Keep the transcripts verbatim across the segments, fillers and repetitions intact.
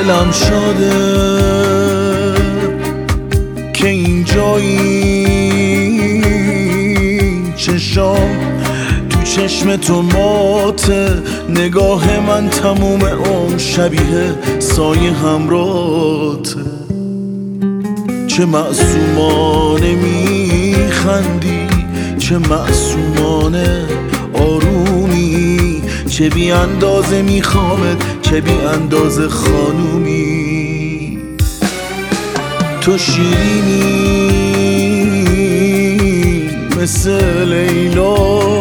دلم شاده که اینجایی، چشام تو چشم تو ماته، نگاه من تموم عمر شبیه سایه همراته. چه معصومانه میخندی، چه معصومانه آرومی، چه بی اندازه میخوامت، چه بی اندازه خانومی. تو شیرینی مثل لیلا،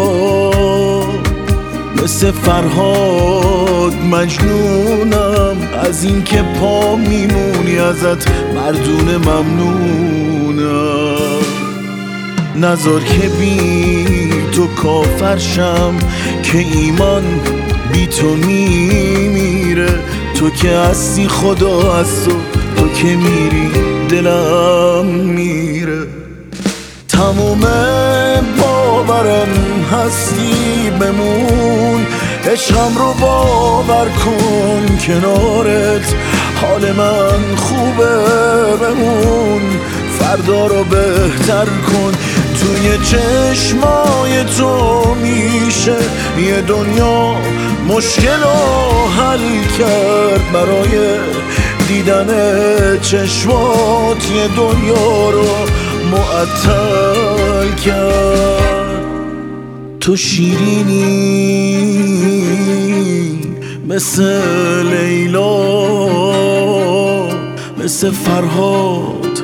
مثل فرهاد مجنونم، از این که پا میمونی ازت مردونه ممنونم. نذار که بی تو کافرشم، که ایمان بی تو میمیره. تو که هستی خدا از تو، تو که میری دلم میره. تموم باورم هستی بمون، عشقم رو باور کن کنارت، حال من خوبه بمون، فردا رو بهتر کن. توی چشمای تو میشه یه دنیا مشکل رو حل کرد، برای دیدن چشمات یه دنیا رو معطل کرد. تو شیرینی مثل لیلا، مثل فرهاد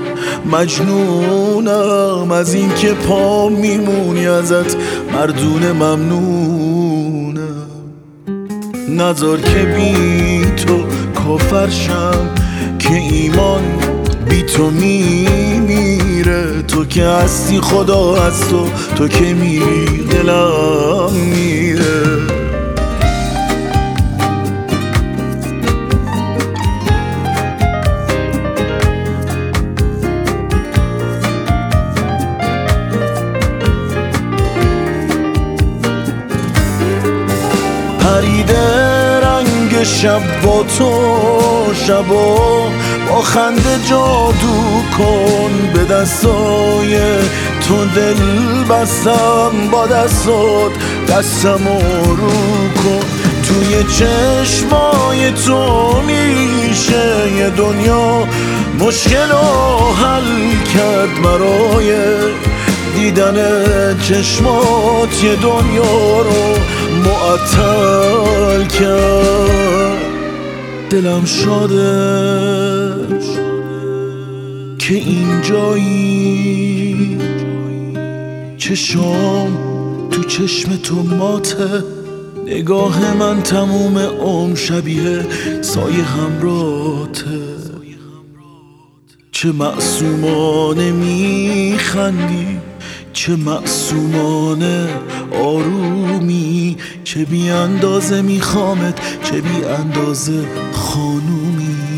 مجنونم، از این که پا میمونی ازت مردونه ممنونم. نذار که بی تو کافرشم، که ایمان بی تو میمیره. تو که هستی خدا از تو، تو که میری دلم میره. پریده رنگ شب با تو، شبا با خنده جادو کن، به دستای تو دل بستم، با دستات دستمو رو کن. توی چشمای تو میشه یه دنیا مشکل رو حل کرد، برای دیدن چشمات یه دنیا رو معطل کرد. دلم شاده که اینجایی، چشام تو چشم تو ماته، نگاه من تموم عمر شبیه سایه همراته. چه معصومانه میخندی، چه معصومانه آرومی، چه بی اندازه میخوامت، چه بی اندازه خانومی.